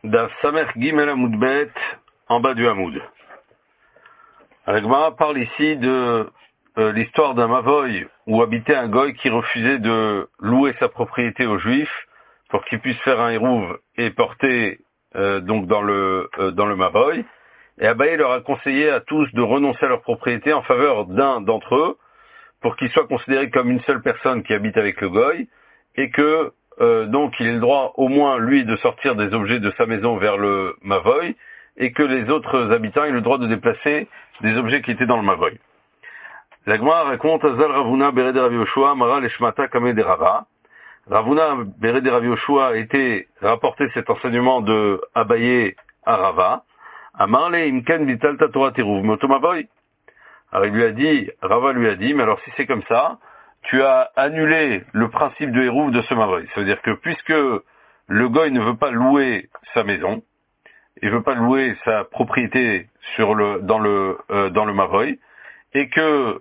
Daf Samer Gimel Hamoud Bet, en bas du Hamoud. La Gemara parle ici de l'histoire d'un Mavoy où habitait un Goy qui refusait de louer sa propriété aux Juifs pour qu'ils puissent faire un Hérouv et porter donc dans le Mavoy. Et Abaye leur a conseillé à tous de renoncer à leur propriété en faveur d'un d'entre eux pour qu'il soit considéré comme une seule personne qui habite avec le Goy et que donc il ait le droit au moins lui de sortir des objets de sa maison vers le Mavoy et que les autres habitants aient le droit de déplacer des objets qui étaient dans le Mavoy. La Gemara raconte Azal Ravuna Bere de Rav Yoshua Mara Leshmata Kame de Rava. Ravuna Bere de Rav Yoshua a été rapporté cet enseignement de Abaye à Rava. Amarle Imken Vitalta Torah Teruv Moto Mavoy. Alors Rava lui a dit, mais alors si c'est comme ça, tu as annulé le principe de Hérouv de ce Mavoy. Ça veut dire que puisque le Goy ne veut pas louer sa maison, il veut pas louer sa propriété dans le Mavoy, et que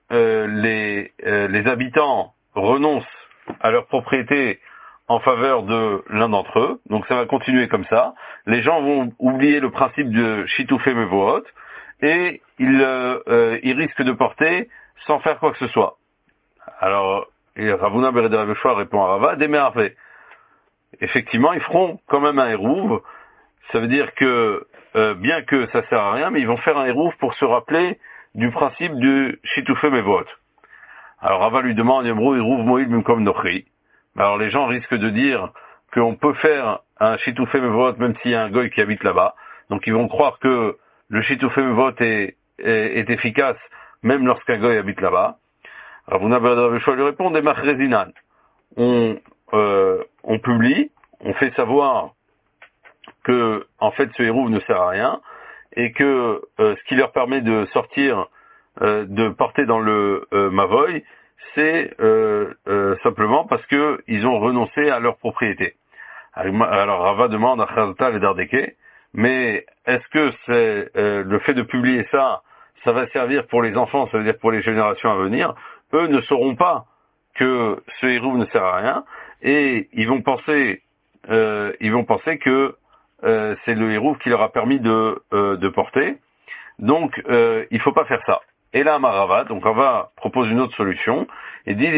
les habitants renoncent à leur propriété en faveur de l'un d'entre eux, donc ça va continuer comme ça. Les gens vont oublier le principe de Shitoufé Mevohot, et ils risquent de porter sans faire quoi que ce soit. Alors, Ravuna Bere de Rav Yoshua répond à Rava, démervé. Effectivement, ils feront quand même un Hérouv. Ça veut dire que, bien que ça sert à rien, mais ils vont faire un Hérouv pour se rappeler du principe du Shitoufé Mevohot. Alors Rava lui demande, Yemrou Hérouv Moïl Mimkom Nochri. Alors les gens risquent de dire qu'on peut faire un Shitoufé Mevohot même s'il y a un Goy qui habite là-bas. Donc ils vont croire que le Shitoufé Mevohot est efficace même lorsqu'un Goy habite là-bas. Ravuna Bere de Rav Yoshua lui répond, des Machrezinan. On publie, on fait savoir que en fait ce Hérouv ne sert à rien et que ce qui leur permet de sortir, de porter dans le Mavoy, c'est simplement parce que ils ont renoncé à leur propriété. Alors Rava demande à Chazata et Dardeke, mais est-ce que c'est le fait de publier ça va servir pour les enfants, ça veut dire pour les générations à venir? Eux ne sauront pas que ce Hérouv ne sert à rien et ils vont penser que c'est le Hérouv qui leur a permis de porter. Donc il faut pas faire ça. Et là, Rava, donc Rava propose une autre solution et dit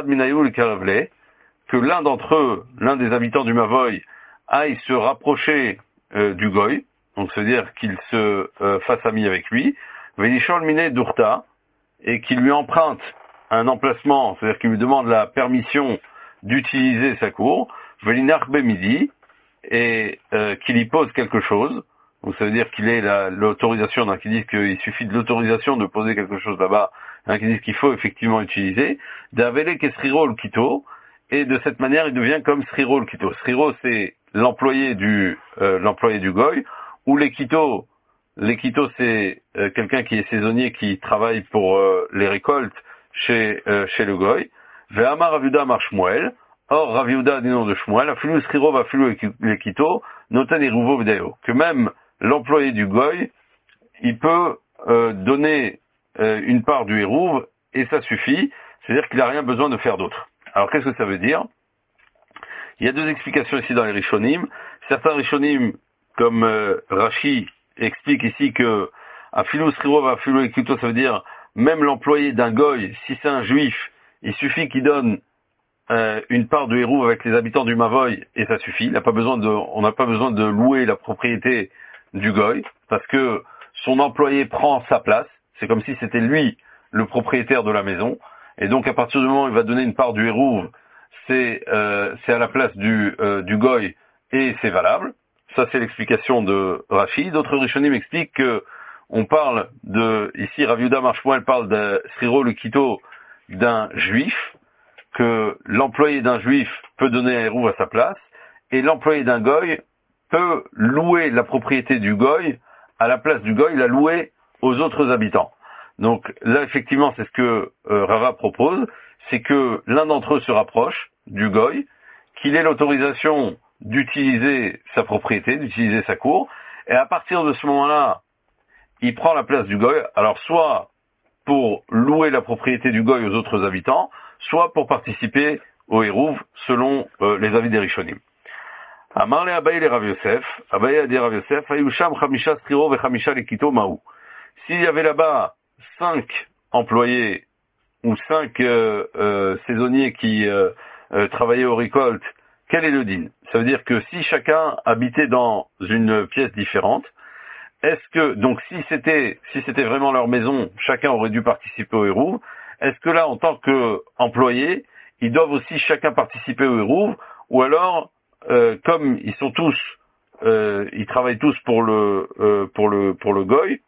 que l'un d'entre eux, l'un des habitants du Mavoy, aille se rapprocher du Goy, donc c'est-à-dire qu'il se fasse ami avec lui, Velishol Mine Durta, et qu'il lui emprunte un emplacement, c'est-à-dire qu'il lui demande la permission d'utiliser sa cour, Velinach Bemidi, et qu'il y pose quelque chose, donc ça veut dire qu'il ait l'autorisation, donc qui disent qu'il suffit de l'autorisation de poser quelque chose là-bas, qui disent qu'il faut effectivement utiliser, d'Avele Kesriro le Kito, et de cette manière il devient comme Sriro le Kito. Sriro c'est l'employé du Goy, ou les Kito c'est quelqu'un qui est saisonnier, qui travaille pour les récoltes chez le Goy. Ve'amar Rav Yehuda Amar Shmuel. Or Rav Yehuda dit nom de Shmuel. Afilu Sriro vafilu les Kito noten Hérouvo v'dayo. Que même l'employé du Goy, il peut donner une part du Hérouv et ça suffit. C'est-à-dire qu'il n'a rien besoin de faire d'autre. Alors qu'est-ce que ça veut dire? Il y a deux explications ici dans les Rishonim. Certains Rishonim, comme Rashi, explique ici que Afilu Sriro vafilu les Kito, ça veut dire même l'employé d'un Goy, si c'est un juif, il suffit qu'il donne une part du Hérouv avec les habitants du Mavoy et ça suffit. On n'a pas besoin de louer la propriété du Goy parce que son employé prend sa place. C'est comme si c'était lui le propriétaire de la maison. Et donc à partir du moment où il va donner une part du Hérouv, c'est à la place du Goy et c'est valable. Ça c'est l'explication de Rashi. D'autres Rishonim expliquent que on parle ici Rav Yehuda Amar Shmuel parle de Sriro le Kito d'un juif, que l'employé d'un juif peut donner un Hérouv à sa place, et l'employé d'un Goy peut louer la propriété du Goy, à la place du Goy, la louer aux autres habitants. Donc là, effectivement, c'est ce que Rava propose, c'est que l'un d'entre eux se rapproche du Goy, qu'il ait l'autorisation d'utiliser sa propriété, d'utiliser sa cour, et à partir de ce moment-là, il prend la place du Goy, alors soit pour louer la propriété du Goy aux autres habitants, soit pour participer au Hérouv selon les avis des Rishonim. Amar le Abaye le Rav Yosef, Abaye a dit Rav Yosef, Ayusham Chamisha Sriro ve Chamisha Lekito Maou. S'il y avait là-bas 5 employés ou 5 saisonniers qui travaillaient aux récoltes, quel est le din? Ça veut dire que si chacun habitait dans une pièce différente, est-ce que, donc si c'était vraiment leur maison, chacun aurait dû participer au hérouv, est-ce que là, en tant qu'employés, ils doivent aussi chacun participer au hérouv, ou alors, comme ils sont tous, ils travaillent tous pour le goy,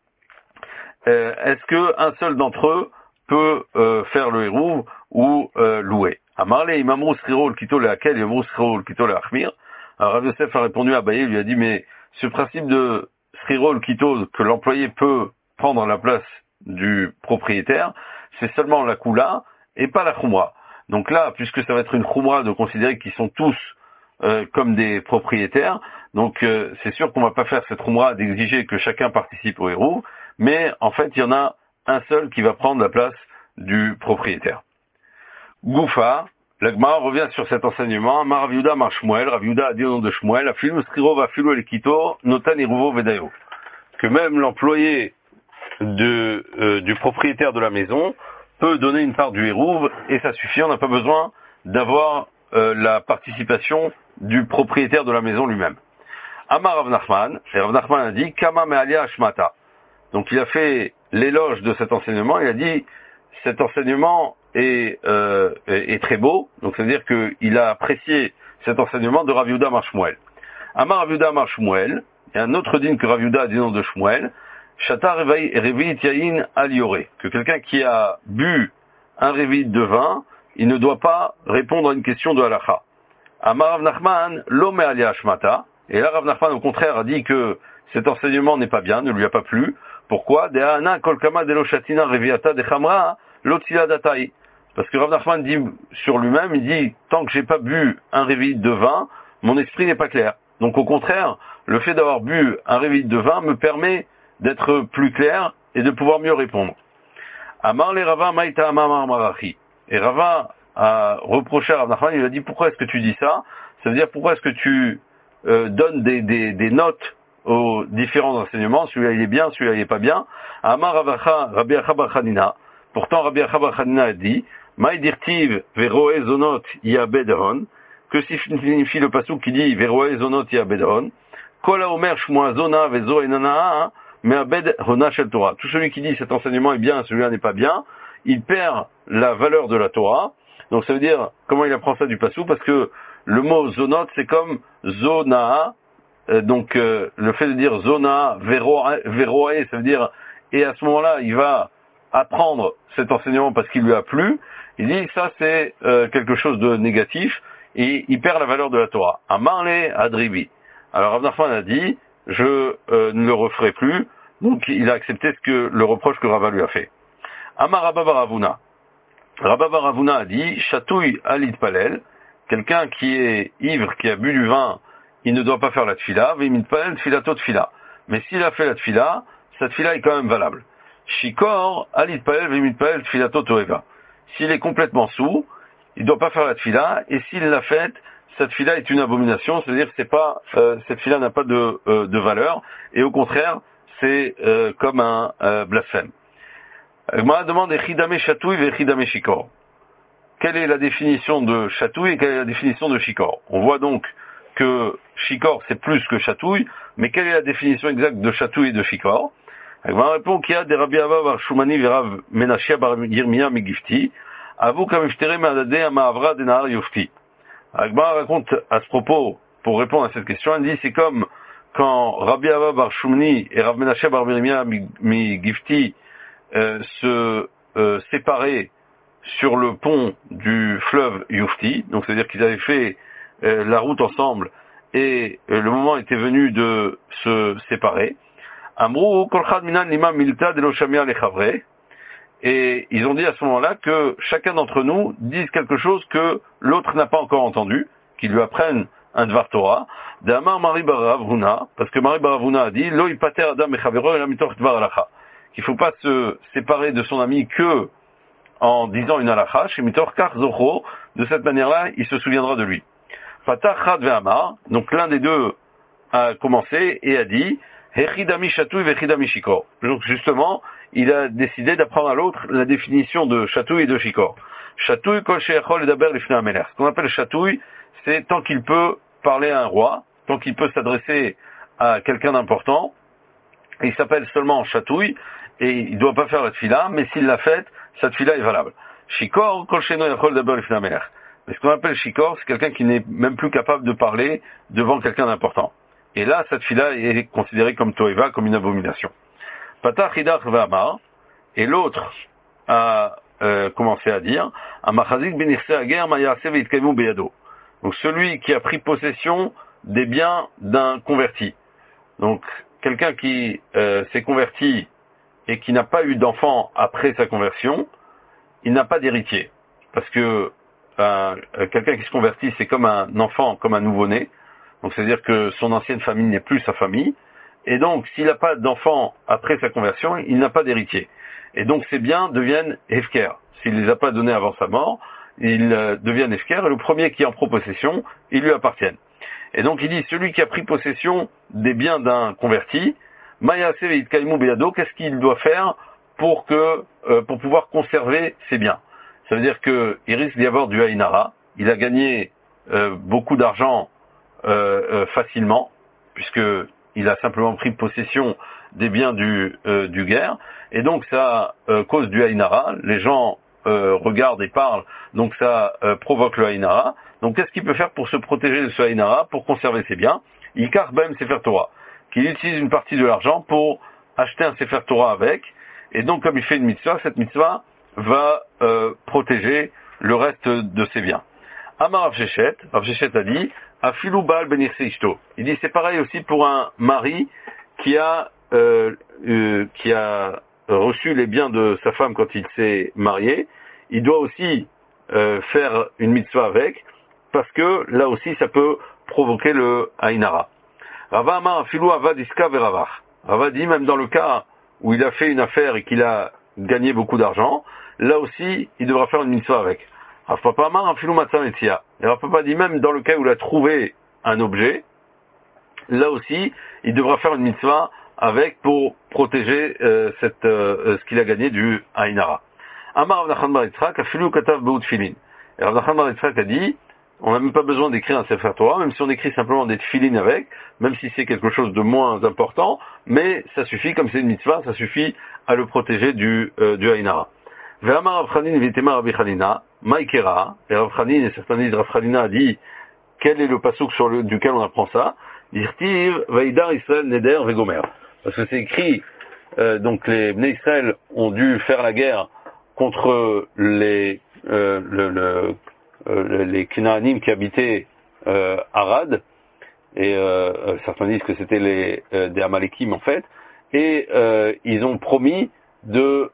est-ce que un seul d'entre eux peut faire le hérouv ou louer? Amarle imamrou sriro le kito le hakel, imamrou sriro le kito le achmir. Alors Rav Yosef a répondu à Abaye, il lui a dit, mais ce principe de sriro le kito, que l'employé peut prendre la place du propriétaire, c'est seulement la koula et pas la khumra. Donc là, puisque ça va être une khumra de considérer qu'ils sont tous comme des propriétaires, donc c'est sûr qu'on va pas faire cette khumra d'exiger que chacun participe au hérouv, mais en fait il y en a un seul qui va prendre la place du propriétaire. Goufa, la Gemara revient sur cet enseignement. Mar Rav Yehuda Mar Shmuel, Rav Yehuda a dit au nom de Shmuel, Afilu Sriro Vafilu Elekito, Notan Iruvo Vedayo. Que même l'employé du propriétaire de la maison peut donner une part du hérouv et ça suffit, on n'a pas besoin d'avoir la participation du propriétaire de la maison lui-même. Amar Rav Nachman, et Rav Nachman a dit, Kama Me'alia Ashmata. Donc il a fait l'éloge de cet enseignement, il a dit, cet enseignement est très beau, donc c'est-à-dire qu'il a apprécié cet enseignement de Rav Yehuda Mar Shmuel. Amar Rav Yehuda Mar Shmuel, il y a un autre din que Rav Yehuda a dit nom de Shmuel, Shata Revit Yain Al Yoré, que quelqu'un qui a bu un révit de vin, il ne doit pas répondre à une question de halacha. Amar Rav Nachman, Lo Me'alia Ashmata, et là Rav Nachman au contraire a dit que cet enseignement n'est pas bien, ne lui a pas plu. Pourquoi? De'ana kol kama de lo shatina reviata de chamra lo tzila datai. Parce que Rav Nachman dit sur lui-même, il dit, tant que j'ai pas bu un révit de vin, mon esprit n'est pas clair. Donc au contraire, le fait d'avoir bu un révit de vin me permet d'être plus clair et de pouvoir mieux répondre. Amar le Rava maïta amar marachi. Et Rava a reproché à Rav Nachman, il lui a dit, pourquoi est-ce que tu dis ça? Ça veut dire, pourquoi est-ce que tu donnes des notes aux différents enseignements? Celui-là il est bien, celui-là il est pas bien. Amar Rabbi Acha bar Chanina. Pourtant Rabbi Acha bar Chanina a dit, Maï dirtiv veroe zonot yabedon, que signifie le pasuk qui dit veroe zonot yabedon, kol haomer shmoa zona vezo enana me'abed hona shel Torah. Tout celui qui dit cet enseignement est bien, celui-là n'est pas bien, il perd la valeur de la Torah. Donc ça veut dire, comment il apprend ça du pasuk? Parce que le mot zonot c'est comme zona, donc le fait de dire zona veroe, ça veut dire, et à ce moment-là il va apprendre cet enseignement parce qu'il lui a plu. Il dit ça c'est quelque chose de négatif et il perd la valeur de la Torah. Amarle Adribi. Alors Rav Nachman a dit je ne le referai plus, donc il a accepté le reproche que Rava lui a fait. Amar Rabba bar Avuna. Rabba bar Avuna a dit chatouille alit palel, quelqu'un qui est ivre, qui a bu du vin, il ne doit pas faire la tfila, vimit palel tfilato tfila. Mais s'il a fait la tfila, cette tfila est quand même valable. Shikor alit palel vimit palel tfilato toeva. S'il est complètement saoul, il ne doit pas faire la tfila, et s'il l'a faite, cette tfila est une abomination, c'est-à-dire que cette tfila n'a pas de valeur, et au contraire, c'est comme un blasphème. Gemara demande Echidame chatouille et Echidame shikor. Quelle est la définition de chatouille et quelle est la définition de shikor? On voit donc que shikor c'est plus que chatouille, mais quelle est la définition exacte de chatouille et de shikor? Gemara répond qu'il y a des Rabbi Ava bar Shumani verav Menashia bar Yirmiyah Megifti, avou kamiftere me'adade ama'avra denahar yofti. Gemara raconte à ce propos, pour répondre à cette question, elle dit c'est comme quand Rabbi Ava bar Shumani et Rav Menashia bar Yirmiyah Megifti se séparaient sur le pont du fleuve Yufti, donc c'est-à-dire qu'ils avaient fait la route ensemble et le moment était venu de se séparer. Amrou kolchad minan lima milta de l'oshamia lechavre, et ils ont dit à ce moment-là que chacun d'entre nous dise quelque chose que l'autre n'a pas encore entendu, qu'il lui apprenne un dvar Torah. D'Amar Mari bar Ravuna, parce que Mari bar Ravuna a dit lo ipater adam mechavero ela mitoch dvar halacha, qu'il faut pas se séparer de son ami que en disant une halacha, chez mitor kach zocho, de cette manière-là, il se souviendra de lui. Patach Chad ve'amar, donc l'un des deux a commencé et a dit, Hechidami chatouille vechidami shikor. Donc justement, il a décidé d'apprendre à l'autre la définition de chatouille et de shikor. Chatouille kol she'achol edaber lifnei hamelech. Ce qu'on appelle chatouille, c'est tant qu'il peut parler à un roi, tant qu'il peut s'adresser à quelqu'un d'important, il s'appelle seulement chatouille, et il ne doit pas faire la tfila, mais s'il l'a faite, sa tfila est valable. Shikor kol she'no yachol edaber lifnei hamelech. Mais ce qu'on appelle shikor, c'est quelqu'un qui n'est même plus capable de parler devant quelqu'un d'important. Et là, cette fille-là est considérée comme toeva, comme une abomination. Patach hidach v'amar, et l'autre a commencé à dire, Amachazik benirse ager ma'yaseh veitkaimu beyado. Donc celui qui a pris possession des biens d'un converti. Donc quelqu'un qui s'est converti et qui n'a pas eu d'enfant après sa conversion, il n'a pas d'héritier. Parce que quelqu'un qui se convertit, c'est comme un enfant, comme un nouveau-né. Donc c'est-à-dire que son ancienne famille n'est plus sa famille. Et donc, s'il n'a pas d'enfant après sa conversion, il n'a pas d'héritier. Et donc ses biens deviennent hefker. S'il ne les a pas donnés avant sa mort, ils deviennent hefker. Et le premier qui en prend possession, ils lui appartiennent. Et donc il dit, celui qui a pris possession des biens d'un converti, Mayase veitkaimu beyado, qu'est-ce qu'il doit faire pour pouvoir conserver ses biens? Ça veut dire qu'il risque d'y avoir du haïnara. Il a gagné beaucoup d'argent facilement, puisqu'il a simplement pris possession des biens du guerre, et donc ça cause du haïnara. Les gens regardent et parlent, donc ça provoque le haïnara. Donc qu'est-ce qu'il peut faire pour se protéger de ce haïnara, pour conserver ses biens? Ikar bem Sefer Torah, qu'il utilise une partie de l'argent pour acheter un Sefer Torah avec, et donc comme il fait une mitzvah, cette mitzvah va protéger le reste de ses biens. Amar Rav Shechet a dit, Afilou Baal benirse ishto. Il dit c'est pareil aussi pour un mari qui a reçu les biens de sa femme quand il s'est marié. Il doit aussi faire une mitzvah avec, parce que là aussi ça peut provoquer le haïnara. Rava Amar Afilou Avad Iska Veravach. Rava dit même dans le cas où il a fait une affaire et qu'il a gagné beaucoup d'argent, là aussi il devra faire une mitzvah avec. Rav Papa Amar Afilou Matzah Metzia. Et Rav Papa dit même dans le cas où il a trouvé un objet, là aussi il devra faire une mitzvah avec pour protéger ce qu'il a gagné du haïnara. Amar Rav Nachman bar Yitzchak Afilou Katav Beut Tfilin. Et Rav Nachman bar Yitzchak a dit, on n'a même pas besoin d'écrire un Sefer Torah, même si on écrit simplement des tfilin avec, même si c'est quelque chose de moins important, mais ça suffit, comme c'est une mitzvah, ça suffit à le protéger du haïnara. Ve'amar Rav Chanin v'itema Rabbi Chanina, Maïkera, et Rav Chanin, et certains disent Rav Chanina a dit, quel est le pasuk duquel on apprend ça? Dirtiv, Vaïdar Israël Neder Vegomer. Parce que c'est écrit, donc les Bnei Israël ont dû faire la guerre contre les Canaanim qui habitaient Arad, et certains disent que c'était des Amalekim en fait, et ils ont promis de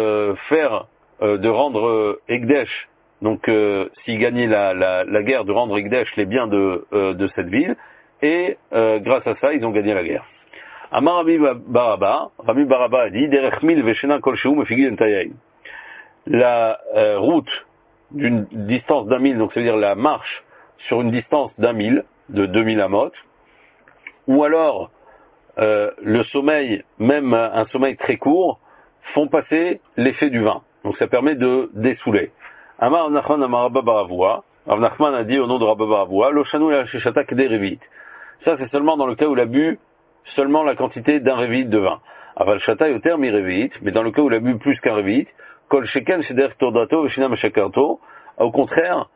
rendre Egdesh, donc s'ils gagnaient la guerre, de rendre Egdesh les biens de cette ville, et grâce à ça ils ont gagné la guerre. Amar Rami Baraba a dit Derech mil veshena kol shehu mefigid entayayin. La route d'une distance d'un mille, donc c'est-à-dire la marche sur une distance d'un mille, de 2000 amot, ou alors le sommeil, même un sommeil très court, font passer l'effet du vin. Donc ça permet de dessouler. Amar Rav Nachman Amar Rabba bar Avua, Rav Nachman a dit au nom de Rabba bar Avua, Lo shanu la sheshata kedei revit. Ça c'est seulement dans le cas où il a bu seulement la quantité d'un revit de vin. Aval shata yoter mi revit, mais dans le cas où il a bu plus qu'un revit, Kol sheken sheder tordato veshina meshakarto. Au contraire,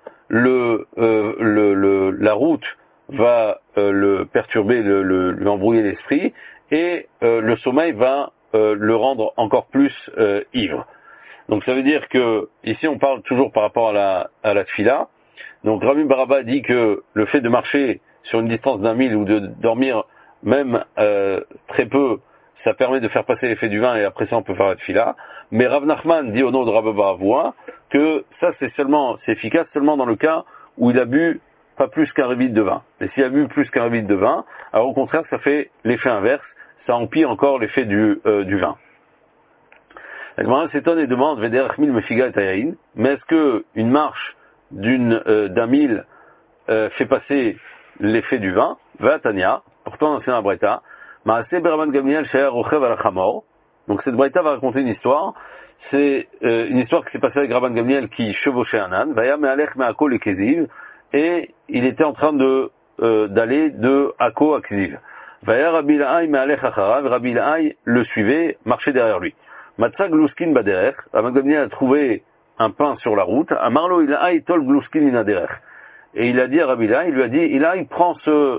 la route va le perturber, lui embrouiller l'esprit, et le sommeil va le rendre encore plus ivre. Donc ça veut dire que ici on parle toujours par rapport à la tfila. Donc Rami Baraba dit que le fait de marcher sur une distance d'un mille ou de dormir même très peu, ça permet de faire passer l'effet du vin, et après ça on peut faire la tfila. Mais Rav Nachman dit au nom de Rabba bar Avua que ça c'est efficace seulement dans le cas où il a bu pas plus qu'un revit de vin. Mais s'il a bu plus qu'un revit de vin, alors au contraire ça fait l'effet inverse, ça empire encore l'effet du vin. La Gemara s'étonne et demande Vederach mil mefiga et tayayin, mais est-ce que une marche d'un mille fait passer l'effet du vin, Vatania, pourtant c'est un Breta, Maaseh Rabban Gamliel Sheher Rochev al Chamor. Donc cette Breta va raconter une histoire. C'est une histoire qui s'est passée avec Rabban Gamliel qui chevauchait un âne, Vaya Me'alech Me'ako le Keziv, et il était en train d'aller de Ako à Keziv. Vaya Rabbi Lahay Me'alech Acharav, Rabbi Lahay le suivait, marchait derrière lui. Matzah Gluskin Baderech, Rabban Gamliel a trouvé un pain sur la route, Amarlo Ilahay Tol Gluskin Minaderech. Et il a dit à Rabbi Lahay, il lui a dit, Ilahay prend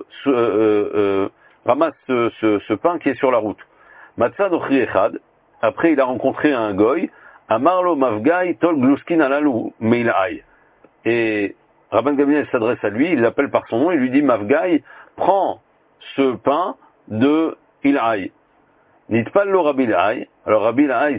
ramasse ce pain qui est sur la route. Matzah Nochri Echad, après il a rencontré un goy, Amarlo Mavgai Tol Gluskin Alalu Meilahay. Et Rabban Gamliel s'adresse à lui, il l'appelle par son nom, il lui dit, Mavgai, prends ce pain de Ilahay. Nitpallo Rabbi Lahay. Alors Rabbi Lahay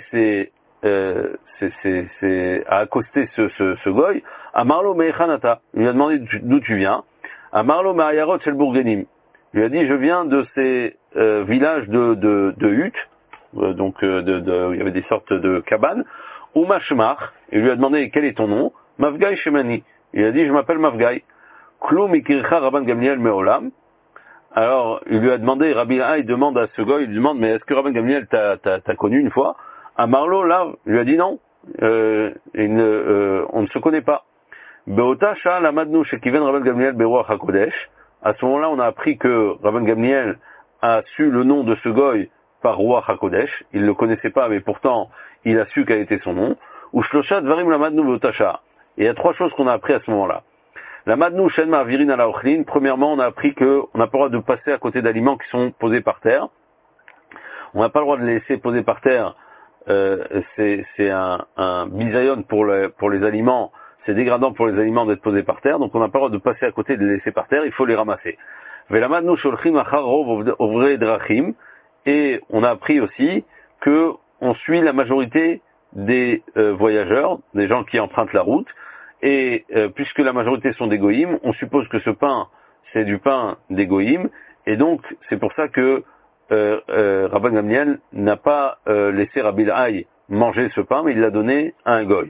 a accosté ce goy. Amarlo Meichanata. Il lui a demandé d'où tu viens. Amarlo Me'ayarot Shel Bourgenim. Il lui a dit, je viens de ces villages de huttes, donc il y avait des sortes de cabanes. Umashmach. Il lui a demandé quel est ton nom. Mavgai Shemani. Il lui a dit, je m'appelle Mavgai. Klum Ikircha Rabban Gamliel Me'olam. Alors, il lui a demandé, Rabbi Lahay demande à ce gars, il lui demande, mais est-ce que Rabban Gamliel t'a connu une fois? Amarlo, là, il lui a dit non, on ne se connaît pas. Be'ota sha'al amadnu shekiven Rabban Gamliel beruach hakodesh. À ce moment-là, on a appris que Rabban Gamliel a su le nom de ce goy par Ruach HaKodesh. Il ne le connaissait pas, mais pourtant, il a su quel était son nom. Ou shlosha dvarim lamadnu be'ota sha'a. Et il y a trois choses qu'on a appris à ce moment-là. La madnou shenma virin ala ochlin. Premièrement, on a appris qu'on n'a pas le droit de passer à côté d'aliments qui sont posés par terre. On n'a pas le droit de les laisser poser par terre. C'est un bisayon pour les aliments. C'est dégradant pour les aliments d'être posés par terre. Donc on n'a pas le droit de passer à côté et de les laisser par terre. Il faut les ramasser. Vela madnou sholchim achar rov ovre drachim. Et on a appris aussi que on suit la majorité des voyageurs, des gens qui empruntent la route. Et puisque la majorité sont des goïms, on suppose que ce pain, c'est du pain des goïms, et donc c'est pour ça que Rabban Gamliel n'a pas laissé Rabbi Lahay manger ce pain, mais il l'a donné à un goï.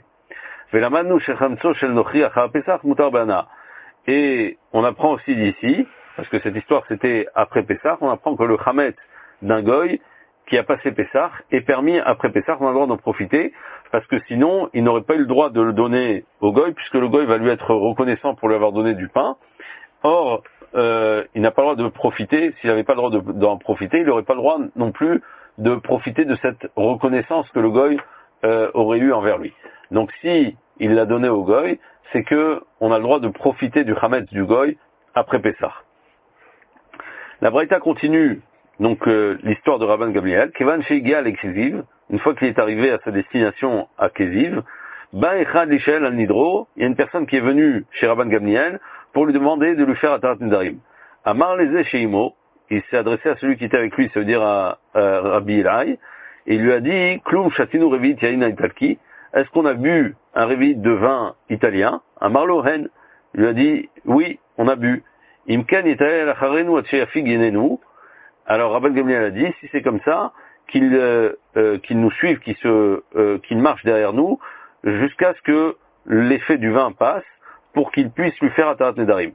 Et on apprend aussi d'ici, parce que cette histoire c'était après Pessah, on apprend que le chametz d'un goï qui a passé Pessah est permis après Pessah, on a le droit d'en profiter, parce que sinon, il n'aurait pas eu le droit de le donner au goy, puisque le goy va lui être reconnaissant pour lui avoir donné du pain. Or, il n'a pas le droit de profiter, s'il n'avait pas le droit d'en profiter, il n'aurait pas le droit non plus de profiter de cette reconnaissance que le goy aurait eu envers lui. Donc si il l'a donné au goy, c'est que on a le droit de profiter du chametz du goy après Pessah. La Braïta continue donc l'histoire de Rabban Gamliel, Kevan Sheigia al Keziv, une fois qu'il est arrivé à sa destination à Keziv, Ba'echad Lishel al Nidro, il y a une personne qui est venue chez Rabban Gamliel pour lui demander de lui faire Atarat Nedarim. Amar Leze Sheimo, il s'est adressé à celui qui était avec lui, ça veut dire à Rabbi Lahay, et il lui a dit, Klum Shatinu Revit Yaina Italki, est-ce qu'on a bu un revit de vin italien? Amar Lohen, il lui a dit, oui, on a bu. Imken Yitalel Acharenu Atsheyafig Yenenu. Alors Rabban Gamliel a dit, si c'est comme ça, qu'il nous suive, qu'il marche derrière nous, jusqu'à ce que l'effet du vin passe, pour qu'il puisse lui faire Atarat Nedarim.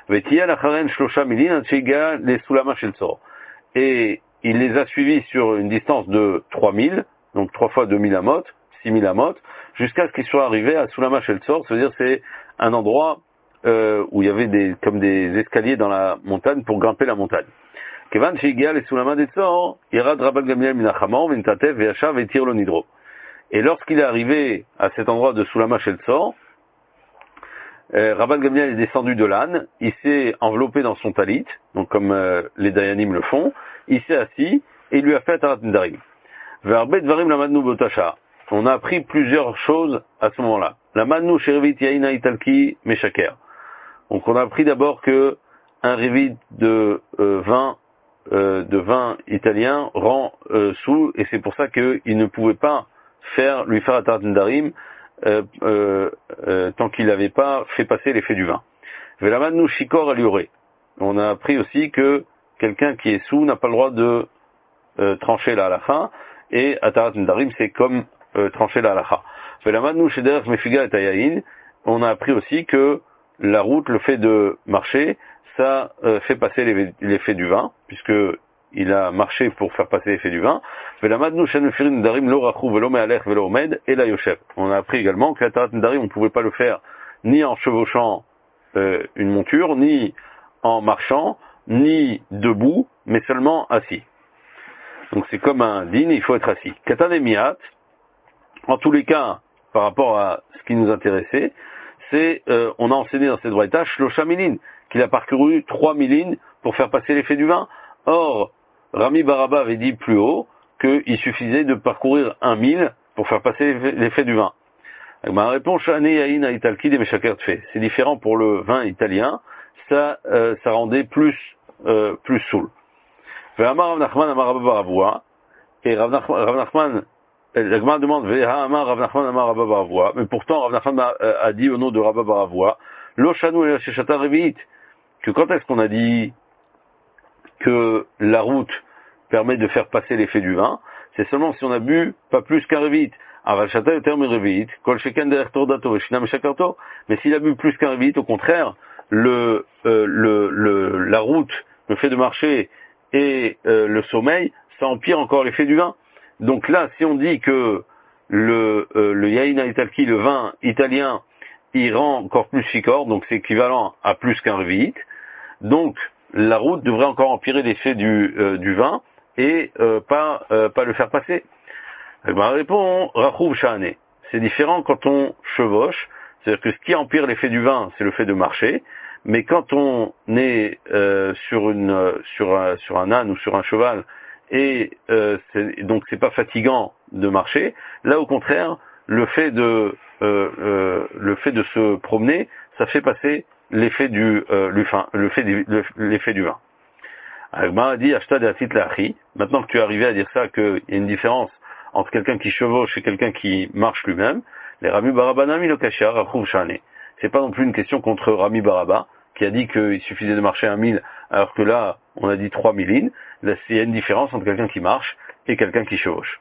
Et il les a suivis sur une distance de 3000, donc 3 fois 2000 amot, 6000 amot, jusqu'à ce qu'ils soient arrivés à Sulama Shel Tzor, c'est-à-dire c'est un endroit où il y avait comme des escaliers dans la montagne pour grimper la montagne. Kevan Sheigia les Sulama de Tzor, Yerad Rabban Gamliel min hachamor, v'intatev ve'yashav ve'tir lo nidro. Et lorsqu'il est arrivé à cet endroit de Sulama Shel Tzor, Rabban Gamliel est descendu de l'âne, il s'est enveloppé dans son talit, donc comme les Dayanim le font, il s'est assis et il lui a fait Atarat Nedarim. Ve'arbe dvarim lamadnu b'otasha. On a appris plusieurs choses à ce moment-là. Lamadnu sherevit yaina italki meshaker. Donc on a appris d'abord que un revit de vin italien rend sous, et c'est pour ça qu'il ne pouvait pas lui faire Atarat Nedarim tant qu'il n'avait pas fait passer l'effet du vin. Velamadnu shikor alioré. On a appris aussi que quelqu'un qui est sous n'a pas le droit de trancher la halacha, et Atarat Nedarim c'est comme trancher la halacha. Velamadnu shederech mefiga et ayayin. On a appris aussi que la route, le fait de marcher, ça fait passer l'effet du vin, puisque il a marché pour faire passer l'effet du vin. On a appris également que la Tarat Nedarim, on ne pouvait pas le faire ni en chevauchant une monture, ni en marchant, ni debout, mais seulement assis. Donc c'est comme un dîne, il faut être assis. Katanemiat, en tous les cas, par rapport à ce qui nous intéressait, c'est, on a enseigné dans cette braïta, Shlosha Milin, qu'il a parcouru 3 milines pour faire passer l'effet du vin. Or, Rami Baraba avait dit plus haut qu'il suffisait de parcourir 1 mille pour faire passer l'effet du vin. Ma réponse, c'est différent pour le vin italien, ça rendait plus saoul. Et Rav Nachman, la Gemara demande, mais pourtant Rav Nachman a dit au nom de Rabba Baravoua, que quand est-ce qu'on a dit que la route permet de faire passer l'effet du vin, c'est seulement si on a bu pas plus qu'un revit. Mais s'il a bu plus qu'un revit, au contraire, la route, le fait de marcher et le sommeil, ça empire encore l'effet du vin. Donc là, si on dit que le yaïna italki, le vin italien, il rend encore plus ficor, donc c'est équivalent à plus qu'un revit, donc la route devrait encore empirer l'effet du vin et pas le faire passer. Ma réponse, Rachouv Shahane. C'est différent quand on chevauche, c'est-à-dire que ce qui empire l'effet du vin, c'est le fait de marcher, mais quand on est sur un âne ou sur un cheval et donc c'est pas fatigant de marcher, là au contraire, le fait de se promener, ça fait passer l'effet du vin. Agma dit maintenant que tu es arrivé à dire ça, qu'il y a une différence entre quelqu'un qui chevauche et quelqu'un qui marche lui-même, les Rami Baraba Nami lo kashar Rachouv Shahane. C'est pas non plus une question contre Rami Baraba, qui a dit qu'il suffisait de marcher 1 mille, alors que là, on a dit 3 milines. Là, il y a une différence entre quelqu'un qui marche et quelqu'un qui chevauche.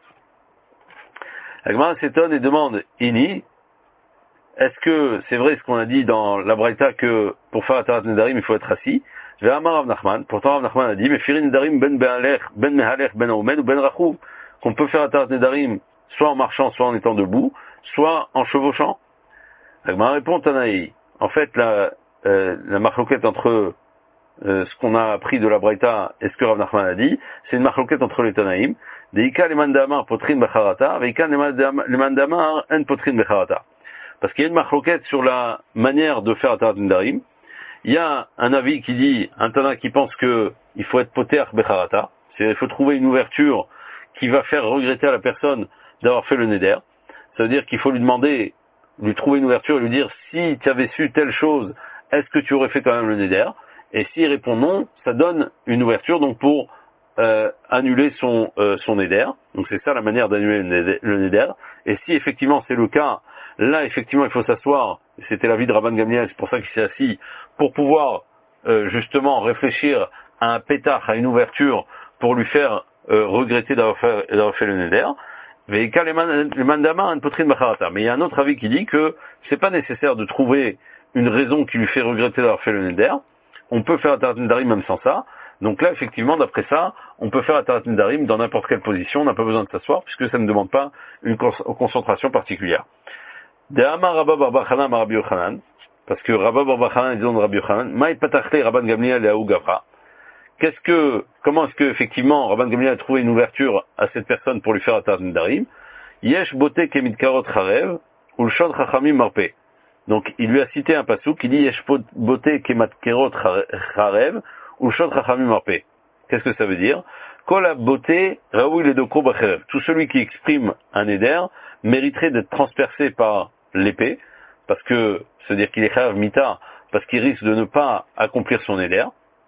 Agma s'étonne et demande, Ini, est-ce que c'est vrai ce qu'on a dit dans la Braïta que pour faire la Tarat Nedarim, il faut être assis? Ve'amar Rav Nachman, pourtant Rav Nachman a dit, mais Firin Nedarim ben mehalech, ben omed ou ben rachouv, qu'on peut faire la Tarat Nedarim soit en marchant, soit en étant debout, soit en chevauchant. Agma répond Tanaï. En fait, la marloquette entre ce qu'on a appris de la Braïta et ce que Rav Nachman a dit, c'est une marloquette entre les Tanaïm. Deika le mandamar potrin becharata, veika le mandamar en potrin becharata. Parce qu'il y a une marloquette sur la manière de faire la Tarat Nedarim. Il y a un avis qui dit, un Tana qui pense que il faut être poter becharata, c'est-à-dire il faut trouver une ouverture qui va faire regretter à la personne d'avoir fait le neder. Ça veut dire qu'il faut lui trouver une ouverture et lui dire, si tu avais su telle chose, est-ce que tu aurais fait quand même le neder? Et s'il répond non, ça donne une ouverture donc pour annuler son neder. Donc c'est ça la manière d'annuler le neder. Et si effectivement c'est le cas, là effectivement il faut s'asseoir. C'était l'avis de Rabban Gamliel, c'est pour ça qu'il s'est assis, pour pouvoir justement réfléchir à un pétard, à une ouverture, pour lui faire regretter d'avoir fait le neder. Mais il y a un autre avis qui dit que c'est pas nécessaire de trouver une raison qui lui fait regretter d'avoir fait le neder. On peut faire la Tarat Nedarim même sans ça. Donc là, effectivement, d'après ça, on peut faire la Tarat Nedarim dans n'importe quelle position, on n'a pas besoin de s'asseoir, puisque ça ne demande pas une concentration particulière. De Amar Rabba bar Bar Chanan Rabbi Yochanan, parce que Rabba bar Bar Chanan disons de Rabbi Yochanan, Maï Patachle Rabban Gamliel Yahu Gavra. Comment est-ce que effectivement Rabban Gamliel a trouvé une ouverture à cette personne pour lui faire la Tarat Nedarim? Yesh bote kemid karot charev, ulshon chachamim marpe. Donc, il lui a cité un passouk qui dit Yesh bote kemat kerot charev, ulshon chachamim marpe. Qu'est-ce que ça veut dire? Kol bote raoui ledoko bacherev. Tout celui qui exprime un éder mériterait d'être transpercé par l'épée, parce que, c'est-à-dire qu'il est chayav mita, parce qu'il risque de ne pas accomplir son éder.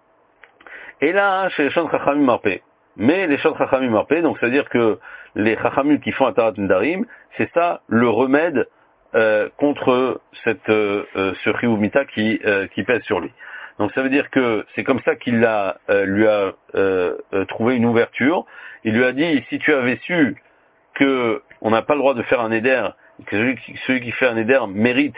Et là, chez les Shon Chachamim Marpe. Mais les Shon Chachamim Marpe, donc c'est-à-dire que les Chachamim qui font un Tarat Nedarim, c'est ça le remède contre ce Chiyuv Mita qui pèse sur lui. Donc ça veut dire que c'est comme ça qu'il lui a trouvé une ouverture. Il lui a dit, si tu avais su que on n'a pas le droit de faire un éder, que celui qui fait un éder mérite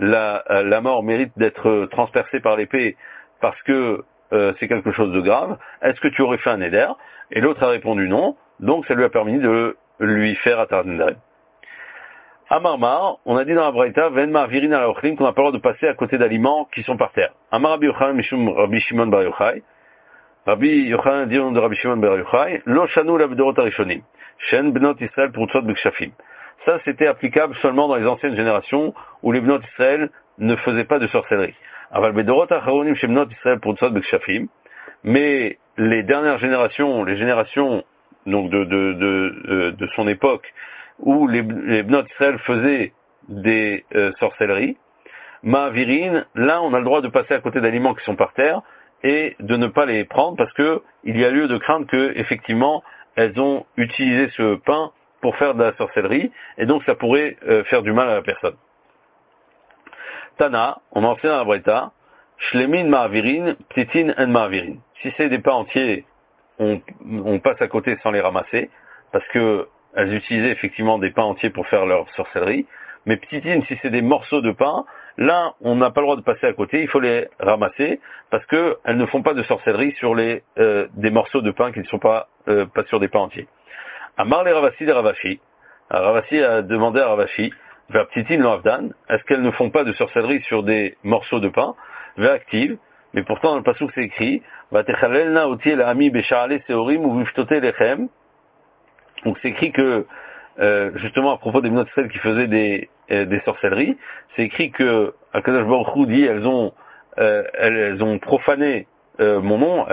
la mort mérite d'être transpercée par l'épée parce que c'est quelque chose de grave, est-ce que tu aurais fait un éder? Et l'autre a répondu non, donc ça lui a permis de lui faire Atarat Nedarim. À Marmar, on a dit dans la Braïta, Venmar Virin al Ochlim, qu'on n'a pas le droit de passer à côté d'aliments qui sont par terre. Amar Rabbi Yochanan Mishum Rabbi Shimon Bar Yochai, Rabbi Yochanan dit de Rabbi Shimon Bar Yochai, Lo Shanu L'Avdorot Arishonim, Shen Bnot Israël Prutzot B'Kshafim. Ça, c'était applicable seulement dans les anciennes générations où les Bnot Israël ne faisaient pas de sorcellerie. Aval Bedorot Acharonim Shem Bnot Israël Prutzot B'Kshafim. Mais les dernières générations, les générations donc de son époque, où les Bnot Israël faisaient des sorcelleries, Ma'avirin, là on a le droit de passer à côté d'aliments qui sont par terre et de ne pas les prendre parce que il y a lieu de craindre que effectivement elles ont utilisé ce pain pour faire de la sorcellerie et donc ça pourrait faire du mal à la personne. Tana, on a enseigné dans la Braïta, Shlemin Ma'avirin, Ptitin en Ma'avirin. Si c'est des pains entiers, on passe à côté sans les ramasser parce que elles utilisaient effectivement des pains entiers pour faire leur sorcellerie. Mais ptitine, si c'est des morceaux de pain, là, on n'a pas le droit de passer à côté, il faut les ramasser, parce que elles ne font pas de sorcellerie sur des morceaux de pain qui ne sont pas sur des pains entiers. Amar les Ravasi des Ravashi. Ravasi a demandé à Ravashi, vers ptitine lo avdan, est-ce qu'elles ne font pas de sorcellerie sur des morceaux de pain? Vers active, mais pourtant dans le passouk c'est écrit, Vatechalelna oti el ami besha'ale seorim ou viftote lechem. Donc c'est écrit que justement à propos des Bnot Israël qui faisaient des sorcelleries, c'est écrit que Akadosh Baruch Hu dit elles ont profané mon nom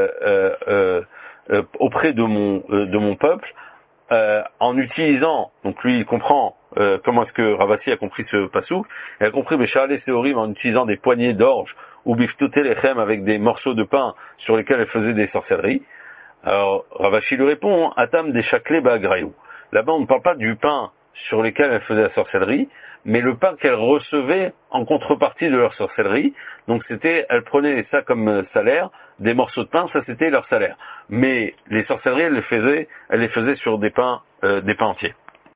auprès de mon peuple en utilisant, donc lui il comprend comment est-ce que Ravasi a compris ce passouk, il a compris Bécha'ale Seorim en utilisant des poignées d'orge ou Biftote Lechem avec des morceaux de pain sur lesquels elle faisait des sorcelleries. Alors, Ravashi lui répond, Atam des Chaklé Ba'agrayou. Là-bas, on ne parle pas du pain sur lequel elle faisait la sorcellerie, mais le pain qu'elle recevait en contrepartie de leur sorcellerie. Donc elle prenait ça comme salaire, des morceaux de pain, ça c'était leur salaire. Mais les sorcelleries, elle les faisait sur des pains entiers.